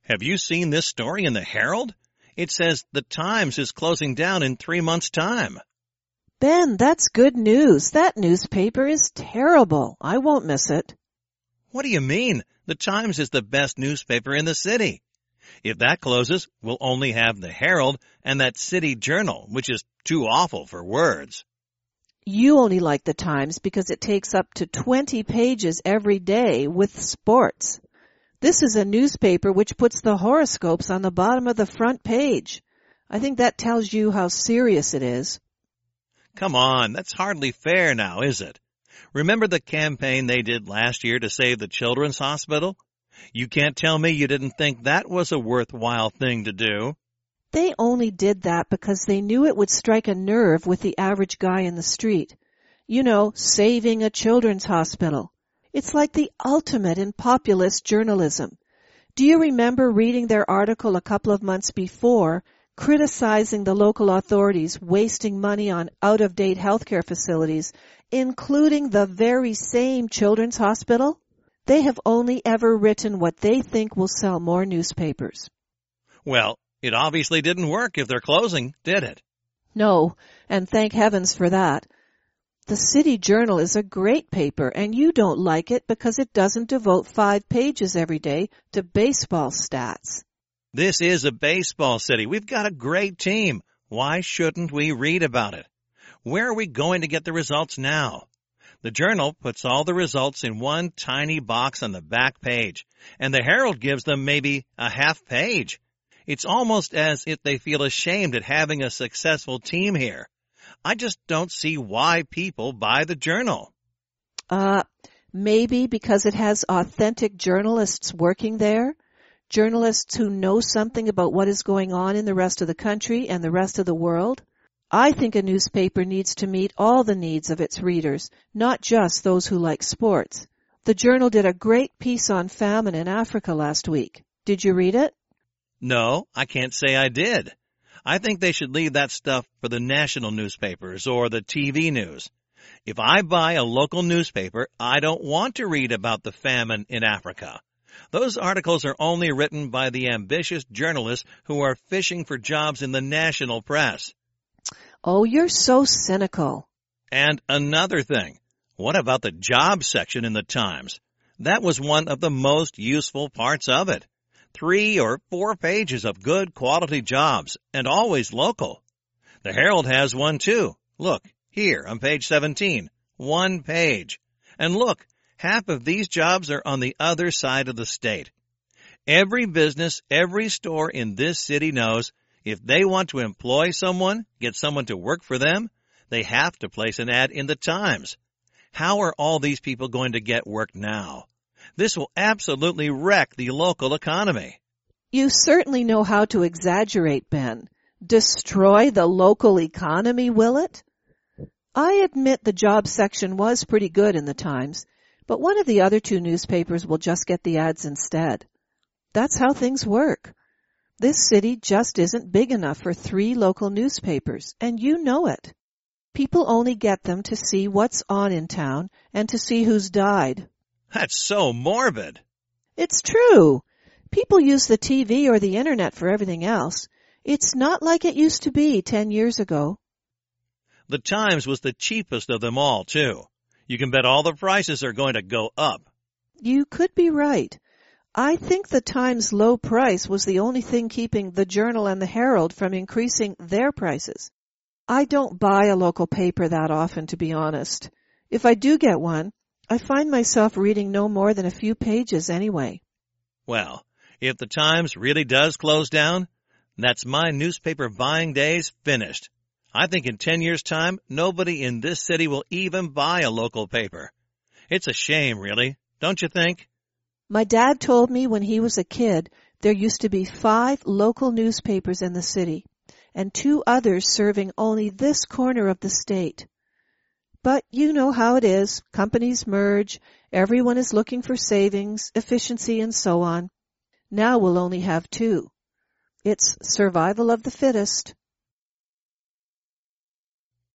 Have you seen this story in the Herald? It says the Times is closing down in 3 months' time. Ben, that's good news. That newspaper is terrible. I won't miss it. What do you mean? The Times is the best newspaper in the city. If that closes, we'll only have the Herald and that City Journal, which is too awful for words. You only like the Times because it takes up to 20 pages every day with sports. This is a newspaper which puts the horoscopes on the bottom of the front page. I think that tells you how serious it is. Come on, that's hardly fair now, is it? Remember the campaign they did last year to save the Children's Hospital? You can't tell me you didn't think that was a worthwhile thing to do. They only did that because they knew it would strike a nerve with the average guy in the street. You know, saving a children's hospital. It's like the ultimate in populist journalism. Do you remember reading their article a couple of months before, criticizing the local authorities wasting money on out-of-date healthcare facilities, including the very same children's hospital? They have only ever written what they think will sell more newspapers. Well, it obviously didn't work if they're closing, did it? No, and thank heavens for that. The City Journal is a great paper, and you don't like it because it doesn't devote 5 pages every day to baseball stats. This is a baseball city. We've got a great team. Why shouldn't we read about it? Where are we going to get the results now? The Journal puts all the results in one tiny box on the back page, and the Herald gives them maybe a half page. It's almost as if they feel ashamed at having a successful team here. I just don't see why people buy the Journal. Maybe because it has authentic journalists working there. Journalists who know something about what is going on in the rest of the country and the rest of the world. I think a newspaper needs to meet all the needs of its readers, not just those who like sports. The Journal did a great piece on famine in Africa last week. Did you read it? No, I can't say I did. I think they should leave that stuff for the national newspapers or the TV news. If I buy a local newspaper, I don't want to read about the famine in Africa. Those articles are only written by the ambitious journalists who are fishing for jobs in the national press. Oh, you're so cynical. And another thing, what about the job section in the Times? That was one of the most useful parts of it. 3 or 4 pages of good quality jobs, and always local. The Herald has one too. Look, here on page 17, 1 page. And look, half of these jobs are on the other side of the state. Every business, every store in this city knows if they want to employ someone, get someone to work for them, they have to place an ad in the Times. How are all these people going to get work now? This will absolutely wreck the local economy. You certainly know how to exaggerate, Ben. Destroy the local economy, will it? I admit the job section was pretty good in the Times, but one of the other 2 newspapers will just get the ads instead. That's how things work. This city just isn't big enough for 3 local newspapers, and you know it. People only get them to see what's on in town and to see who's died. That's so morbid. It's true. People use the TV or the internet for everything else. It's not like it used to be 10 years ago. The Times was the cheapest of them all, too. You can bet all the prices are going to go up. You could be right. I think the Times' low price was the only thing keeping the Journal and the Herald from increasing their prices. I don't buy a local paper that often, to be honest. If I do get one, I find myself reading no more than a few pages anyway. Well, if the Times really does close down, that's my newspaper buying days finished. I think in 10 years' time, nobody in this city will even buy a local paper. It's a shame, really, don't you think? My dad told me when he was a kid there used to be 5 local newspapers in the city, and 2 others serving only this corner of the state. But you know how it is. Companies merge, everyone is looking for savings, efficiency, and so on. Now we'll only have 2. It's survival of the fittest.